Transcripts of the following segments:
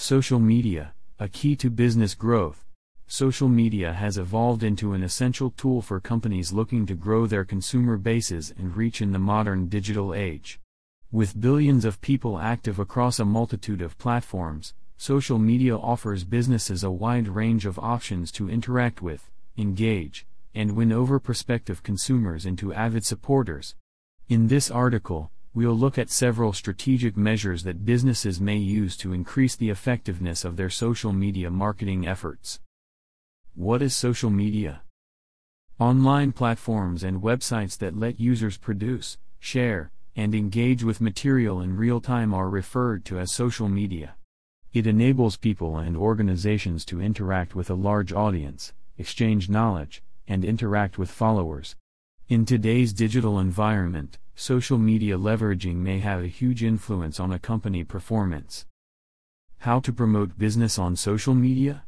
Social media, a key to business growth. Social media has evolved into an essential tool for companies looking to grow their consumer bases and reach in the modern digital age. With billions of people active across a multitude of platforms, social media offers businesses a wide range of options to interact with, engage, and win over prospective consumers into avid supporters. In this article, we'll look at several strategic measures that businesses may use to increase the effectiveness of their social media marketing efforts. What is social media? Online platforms and websites that let users produce, share, and engage with material in real time are referred to as social media. It enables people and organizations to interact with a large audience, exchange knowledge, and interact with followers. In today's digital environment, social media leveraging may have a huge influence on a company performance. How to promote business on social media?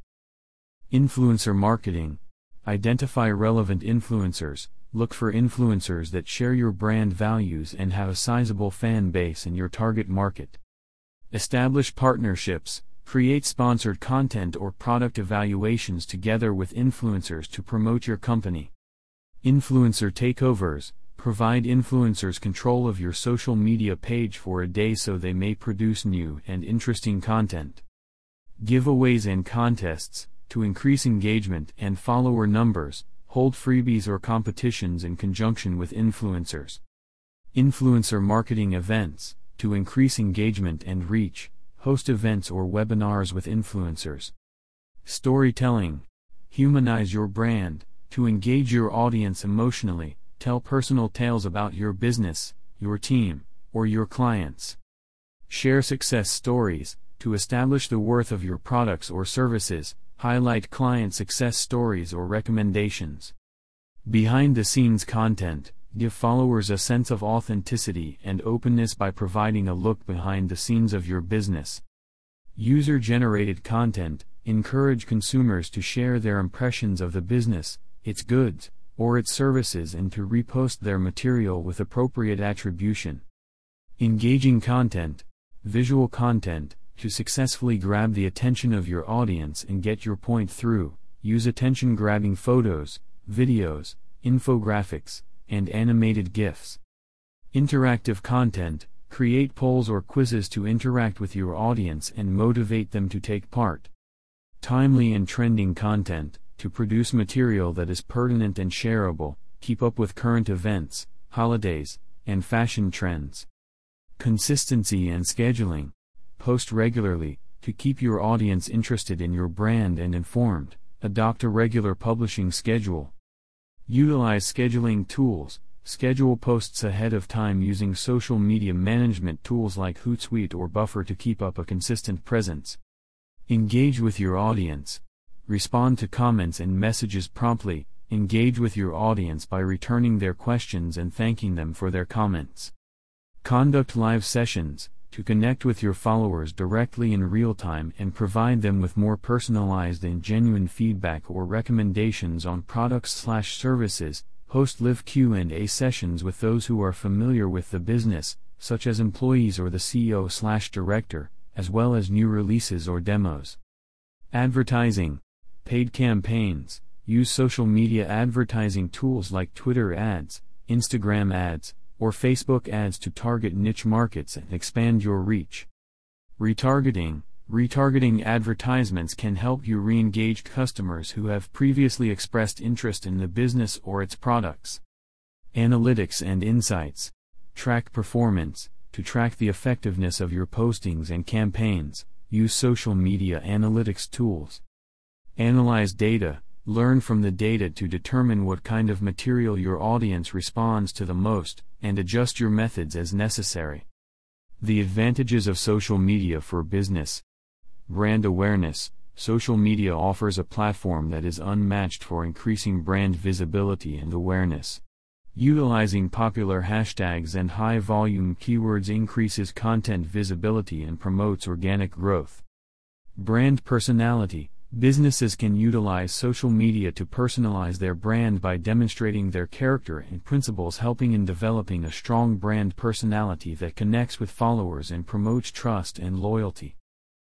Influencer marketing. Identify relevant influencers. Look for influencers that share your brand values and have a sizable fan base in your target market. Establish partnerships. Create sponsored content or product evaluations together with influencers to promote your company. Influencer takeovers. Provide influencers control of your social media page for a day so they may produce new and interesting content. Giveaways and contests. To increase engagement and follower numbers, hold freebies or competitions in conjunction with influencers. Influencer marketing events. To increase engagement and reach, host events or webinars with influencers. Storytelling. Humanize your brand. To engage your audience emotionally, tell personal tales about your business, your team, or your clients. Share success stories. To establish the worth of your products or services, highlight client success stories or recommendations. Behind-the-scenes content. Give followers a sense of authenticity and openness by providing a look behind the scenes of your business. User-generated content. Encourage consumers to share their impressions of the business, its goods, or its services and to repost their material with appropriate attribution. Engaging content. Visual content. To successfully grab the attention of your audience and get your point through, use attention-grabbing photos, videos, infographics, and animated GIFs. Interactive content. Create polls or quizzes to interact with your audience and motivate them to take part. Timely and trending content. To produce material that is pertinent and shareable, keep up with current events, holidays, and fashion trends. Consistency and scheduling. Post regularly. To keep your audience interested in your brand and informed, adopt a regular publishing schedule. Utilize scheduling tools. Schedule posts ahead of time using social media management tools like Hootsuite or Buffer to keep up a consistent presence. Engage with your audience. Respond to comments and messages promptly. Engage with your audience by returning their questions and thanking them for their comments. Conduct live sessions. To connect with your followers directly in real time and provide them with more personalized and genuine feedback or recommendations on products/services, host live Q&A sessions with those who are familiar with the business, such as employees or the CEO/director, as well as new releases or demos. Advertising. Paid campaigns. Use social media advertising tools like Twitter ads, Instagram ads, or Facebook ads to target niche markets and expand your reach. Retargeting. Retargeting advertisements can help you re-engage customers who have previously expressed interest in the business or its products. Analytics and insights. Track performance. To track the effectiveness of your postings and campaigns, use social media analytics tools. Analyze data. Learn from the data to determine what kind of material your audience responds to the most, and adjust your methods as necessary. The advantages of social media for business. Brand awareness. Social media offers a platform that is unmatched for increasing brand visibility and awareness. Utilizing popular hashtags and high-volume keywords increases content visibility and promotes organic growth. Brand personality. Businesses can utilize social media to personalize their brand by demonstrating their character and principles, helping in developing a strong brand personality that connects with followers and promotes trust and loyalty.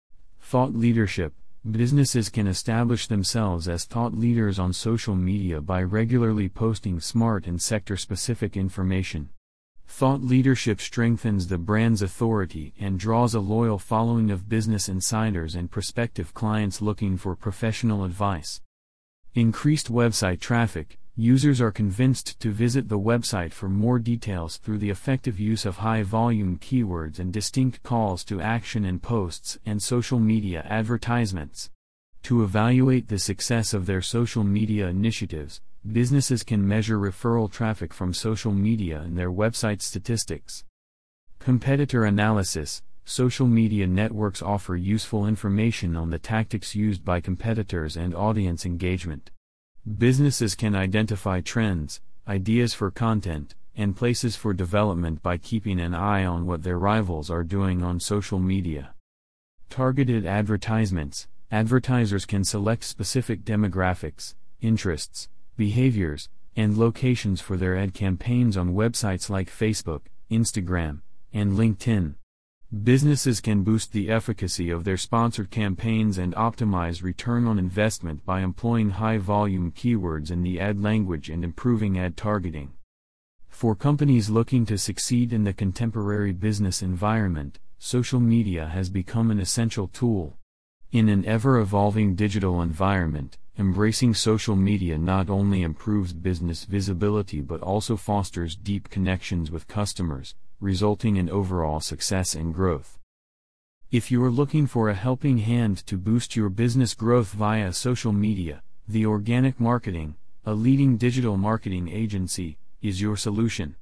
Thought leadership. Businesses can establish themselves as thought leaders on social media by regularly posting smart and sector-specific information. Thought leadership strengthens the brand's authority and draws a loyal following of business insiders and prospective clients looking for professional advice. Increased website traffic. Users are convinced to visit the website for more details through the effective use of high-volume keywords and distinct calls to action in posts and social media advertisements. To evaluate the success of their social media initiatives, businesses can measure referral traffic from social media in their website statistics. Competitor analysis. Social media networks offer useful information on the tactics used by competitors and audience engagement. Businesses can identify trends, ideas for content, and places for development by keeping an eye on what their rivals are doing on social media. Targeted advertisements. Advertisers can select specific demographics, interests, behaviors, and locations for their ad campaigns on websites like Facebook, Instagram, and LinkedIn. Businesses can boost the efficacy of their sponsored campaigns and optimize return on investment by employing high-volume keywords in the ad language and improving ad targeting. For companies looking to succeed in the contemporary business environment, social media has become an essential tool. In an ever-evolving digital environment, embracing social media not only improves business visibility but also fosters deep connections with customers, resulting in overall success and growth. If you are looking for a helping hand to boost your business growth via social media, The Organic Marketing, a leading digital marketing agency, is your solution.